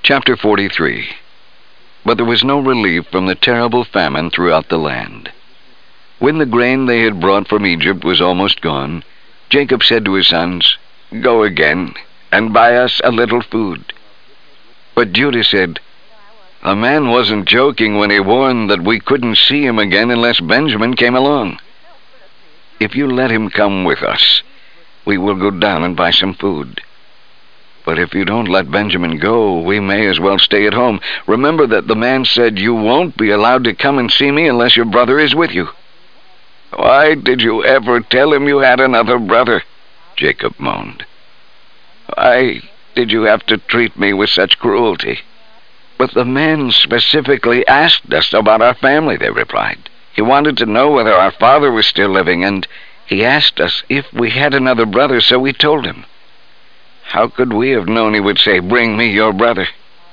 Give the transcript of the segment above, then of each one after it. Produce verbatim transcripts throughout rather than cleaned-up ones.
Chapter forty-three. But there was no relief from the terrible famine throughout the land. When the grain they had brought from Egypt was almost gone, Jacob said to his sons, "Go again, and buy us a little food." But Judah said, "The man wasn't joking when he warned that we couldn't see him again unless Benjamin came along. If you let him come with us, we will go down and buy some food. But if you don't let Benjamin go, we may as well stay at home. Remember that the man said you won't be allowed to come and see me unless your brother is with you." "Why did you ever tell him you had another brother?" Jacob moaned. "Why did you have to treat me with such cruelty?" "But the man specifically asked us about our family," they replied. "He wanted to know whether our father was still living, and he asked us if we had another brother, so we told him. How could we have known he would say, 'Bring me your brother'?"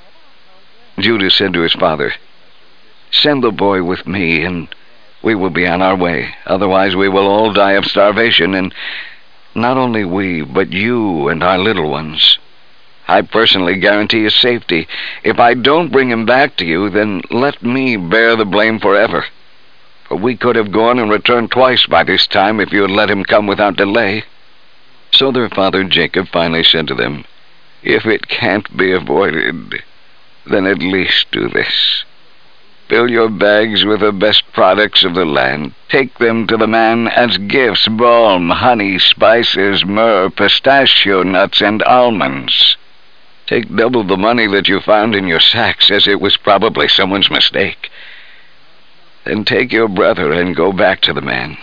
Judah said to his father, "Send the boy with me, and we will be on our way. Otherwise we will all die of starvation, and not only we, but you and our little ones. I personally guarantee his safety. If I don't bring him back to you, then let me bear the blame forever. For we could have gone and returned twice by this time if you had let him come without delay." So their father Jacob finally said to them, "If it can't be avoided, then at least do this. Fill your bags with the best products of the land. Take them to the man as gifts: balm, honey, spices, myrrh, pistachio nuts, and almonds. Take double the money that you found in your sacks, as it was probably someone's mistake. Then take your brother and go back to the man.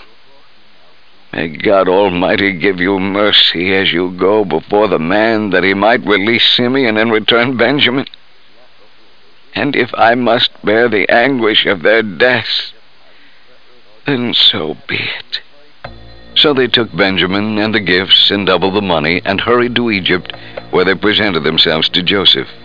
May God Almighty give you mercy as you go before the man, that he might release Simeon and return Benjamin. And if I must bear the anguish of their deaths, then so be it." So they took Benjamin and the gifts and double the money and hurried to Egypt, where they presented themselves to Joseph.